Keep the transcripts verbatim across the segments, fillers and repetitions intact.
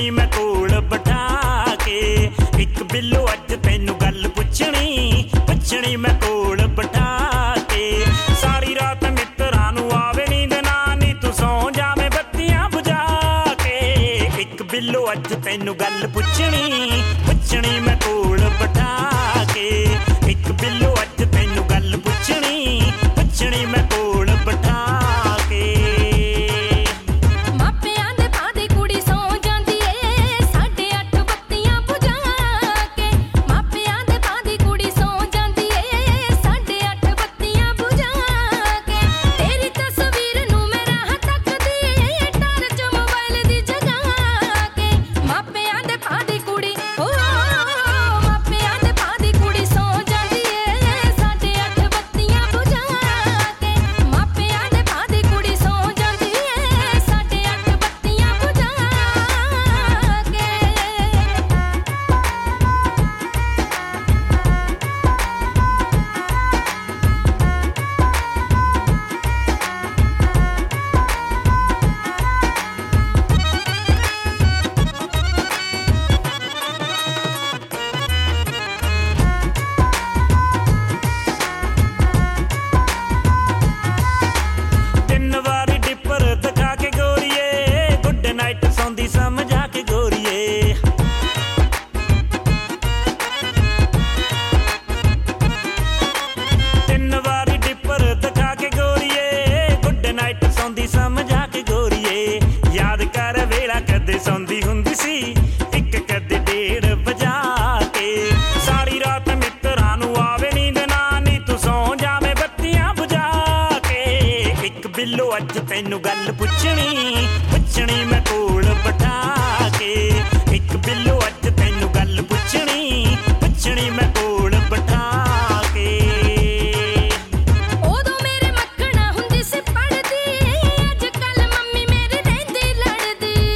ਪੁੱਛਣੀ ਮੈਂ ਕੋਲ ਬਿਠਾ ਕੇ। ਇੱਕ ਬਿੱਲੋ ਅੱਜ ਤੈਨੂੰ ਗੱਲ ਪੁੱਛਣੀ ਪੁੱਛਣੀ ਮੈਂ ਕੋਲ ਬਿਠਾ ਕੇ। ਸਾਰੀ ਰਾਤ ਮਿੱਤਰਾਂ ਨੂੰ ਆਵੇ ਨੀਂਦ ਨਾ ਨੀ ਤੂੰ ਸੌਂ ਜਾਵੇਂ ਬੱਤੀਆਂ ਬੁਝਾ ਕੇ। ਇੱਕ ਬਿੱਲੋ ਅੱਜ ਤੈਨੂੰ ਗੱਲ ਪੁੱਛਣੀ ਪੁੱਛਣੀ ਮੈਂ ਕੋਲ ਬਿਠਾ ਕੇ। ਇੱਕ ਬਿੱਲੋ ਅੱਜ ਤੈਨੂੰ ਗੱਲ ਪੁੱਛਣੀ ਪੁੱਛਣੀ ਮੈਂ ਕੋਲ ਬਿਠਾ ਕੇ। ਮਾਪਿਆਂ ਦੇ ਥਾਂ ਦੀ ਕੁੜੀ ਸੌਂ ਜਾਂਦੀ ਏ ਸਾਢੇ ਅੱਠ ਬੱਤੀਆਂ ਬੁਝਾ ਕੇ। ਮਾਪਿਆਂ ਦੇ ਥਾਂ ਦੀ ਕੁੜੀ ਸੌਂ ਜਾਂਦੀ ਏ ਸਾਢੇ ਅੱਠ ਬੱਤੀਆਂ ਬੁਝਾ ਕੇ। ਤੇਰੀ ਤਸਵੀਰ ਨੂੰ ਮੈਂ ਰਾਹ ਤੱਕਦੀ ਟਾਰਚ ਮੋਬਾਈਲ ਦੀ ਜਗਾ ਕੇ। ਮਾਪਿਆਂ ਦੇ ਥਾਂ ਦੀ ਕੁੜੀ ਓ ਮਾਪਿਆਂ ਦੇ ਥਾਂ ਦੀ ਕੁੜੀ ਸੌਂ ਜਾਂਦੀ ਏ ਸਾਢੇ ਅੱਠ ਬੱਤੀਆਂ ਬੁਝਾ ਕੇ। ਮਾਪਿਆਂ ਦੇ ਥਾਂ ਦੀ ਕੁੜੀ ਸੌਂ ਜਾਂਦੀ ਏ ਸਾਢੇ ਅੱਠ ਬੱਤੀਆਂ ਬੁਝਾ ਕੇ। ਤਿੰਨ ਵਾਰੀ ਡਿੱਪਰ ਦਿਖਾ ਕੇ ਗੋਰੀਏ ਗੁੱਡ ਨਾਈਟ ਸੌਂਦੀ ਸਮਝਾ ਕੇ ਗੋਰੀਏ। ਤਿੰਨ ਵਾਰੀ ਡਿੱਪਰ ਦਿਖਾ ਕੇ ਗੋਰੀਏ ਗੁੱਡ ਨਾਈਟ ਸੌਂਦੀ ਸਮਝਾ ਕੇ ਗੋਰੀਏ। ਯਾਦ ਕਰ ਵੇਲਾ ਕਦੇ ਸੌਂਦੀ ਹੁੰਦੀ ਸੀ ਇੱਕ ਕਦੇ ਡੇਢ ਵਜਾ ਕੇ। ਸਾਰੀ ਰਾਤ ਮਿੱਤਰਾਂ ਨੂੰ ਆਵੇ ਨੀਂਦ ਨਾ ਨੀ ਤੂੰ ਸੌਂ ਜਾਵੇਂ ਬੱਤੀਆਂ ਬੁਝਾ ਕੇ। ਇੱਕ ਬਿੱਲੋ ਅੱਜ ਤੈਨੂੰ ਗੱਲ ਪੁੱਛਣੀ ਪੁੱਛਣੀ ਮੈਂ ਕੋਲ ਬਿਠਾ ਕੇ। ਇੱਕ ਬਿੱਲੋ ਅੱਜ ਤੈਨੂੰ ਗੱਲ ਪੁੱਛਣੀ ਪੁੱਛਣੀ ਮੈਂ ਕੋਲ ਬਿਠਾ ਕੇ। ਉਦੋਂ ਮੇਰੇ ਮੱਖਣਾ ਹੁੰਦੀ ਸੀ ਪੜ੍ਹਦੀ ਅੱਜ ਕੱਲ ਮੰਮੀ ਮੇਰੀ ਰਹਿੰਦੀ ਲੜਦੀ।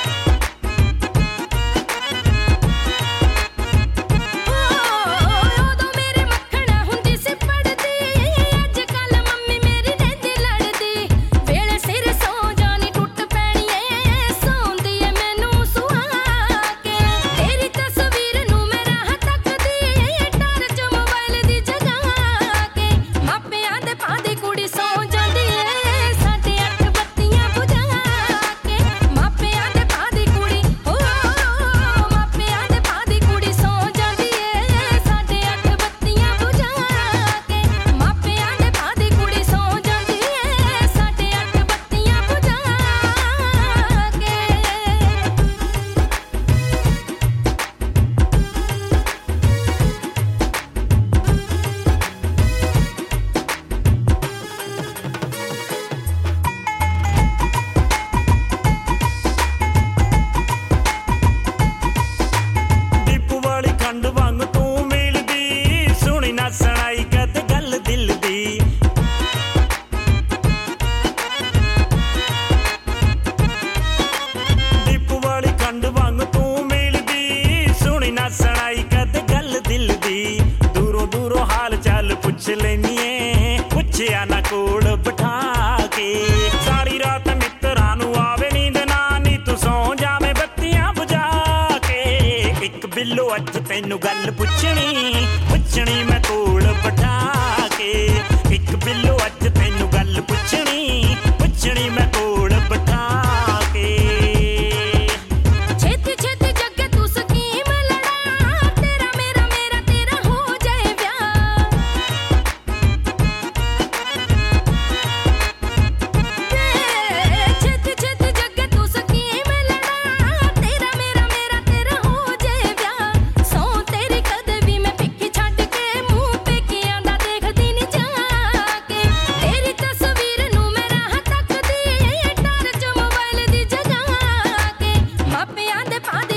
ਉਦੋਂ ਮੇਰੇ ਮੱਖਣਾ ਹੁੰਦੀ ਸੀ ਪੜ੍ਹਦੀ ਅੱਜ ਕੱਲ ਮੰਮੀ ਮੇਰੀ ਰਹਿੰਦੀ ਲੜਦੀ। ਵੇਲੇ ਸਿਰ ਸੌਂ ਜਾਣੀ ਟੁੱਟ ਪੈਣੀ ਏ ਸੌਂਦੀ ਏ ਮੈਨੂੰ ਸੁਹਾ ਕੇ। ਤੇਰੀ ਤਸਵੀਰ ਨੂੰ ਮੈਂ ਰਾਹ ਤੱਕਦੀ ਟਾਰਚ ਮੋਬਾਈਲ ਦੀ ਜਗਾ ਕੇ। ਮਾਪਿਆਂ ਦੇ ਥਾਂ ਦੀ ਕੁੜੀ ਸੌਂ ਜਾਂਦੀ ਏ ਸਾਢੇ ਅੱਠ ਬੱਤੀਆਂ ਬੁਝਾ ਕੇ। ਮਾਪਿਆਂ ਦੇ ਥਾਂ ਦੀ ਕੁੜੀ ਓ ਮਾਪਿਆਂ ਦੇ ਥਾਂ ਦੀ ਕੁੜੀ ਸੌਂ ਜਾਂਦੀ ਏ ਸਾਢੇ ਅੱਠ ਬੱਤੀਆਂ ਬੁਝਾ ਕੇ। ਮਾਪਿਆਂ ਦੇ ਥਾਂ ਦੀ ਕੁੜੀ ਸੌਂ ਜਾਂਦੀ ਏ ਸਾਢੇ ਅੱਠ ਬੱਤੀਆਂ ਬੁਝਾ ਕੇ। ਦੀਪੂ ਵਾਲੀ ਖੰਡ ਵਾਂਗ ਤੂੰ ਮਿਲਦੀ ਸੁਣੀ ਨਾ ਸੁਣਾਈ ਕਦੇ ਗੱਲ ਦਿਲ ਦੀ। ਦੀਪੂ ਵਾਲੀ ਖੰਡ ਵਾਂਗ ਤੂੰ ਮਿਲਦੀ ਸੁਣੀ ਨਾ ਸੁਣਾਈ ਕਦੇ ਗੱਲ ਦਿਲ ਦੀ। ਦੂਰੋਂ ਦੂਰੋਂ ਹਾਲ ਚਾਲ ਪੁੱਛ ਲੈਨੀ ਏ ਪੁੱਛਿਆ ਨਾ ਕੋਲ ਬਿਠਾ ਕੇ। ਸਾਰੀ ਰਾਤ ਮਿੱਤਰਾਂ ਨੂੰ ਆਵੇ ਨੀਂਦ ਨਾ ਨੀ ਤੂੰ ਸੌਂ ਜਾਵੇਂ ਬੱਤੀਆਂ ਬੁਝਾ ਕੇ। ਇੱਕ ਬਿੱਲੋ ਅੱਜ ਤੈਨੂੰ ਗੱਲ ਪੁੱਛਣੀ ਪੁੱਛਣੀ ਮੈਂ ਕੋਲ ਬਿਠਾ ਕੇ। ਇੱਕ ਬਿੱਲੋ ਅੱਜ ਤੈਨੂੰ ਗੱਲ ਪੁੱਛਣੀ ਪੁੱਛਣੀ ਮੈਂ ਕੋਲ ਬਿਠਾ ਕੇ। ਛੇਤੀ ਛੇਤੀ ਜੱਗੇ ਤੂੰ ਸਕੀਮ ਲੜਾ ਤੇਰਾ ਮੇਰਾ ਮੇਰਾ ਤੇਰਾ ਹੋ ਜਾਏ ਵਿਆਹ। ਛੇਤੀ ਛੇਤੀ ਜੱਗੇ ਤੂੰ ਸਕੀਮ ਲੜਾ ਤੇਰਾ ਮੇਰਾ ਮੇਰਾ ਤੇਰਾ ਹੋ ਜਾਏ ਵਿਆਹ। ਸੌਂ ਤੇਰੀ ਕਦੇ ਵੀ ਮੈਂ ਪਿੱਛੇ ਛੱਡ ਕੇ ਮੂੰਹ ਪੇਕਿਆਂ ਦਾ ਦੇਖਦੀ ਨੀ ਜਾ ਕੇ। ਤੇਰੀ ਤਸਵੀਰ ਨੂੰ ਮੈਂ ਰਾਹ ਤੱਕਦੀ ਟਾਰਚ ਮੋਬਾਈਲ ਦੀ ਜਗਾ ਕੇ। ਮਾਪਿਆਂ ਦੇ ਥਾਂ ਦੀ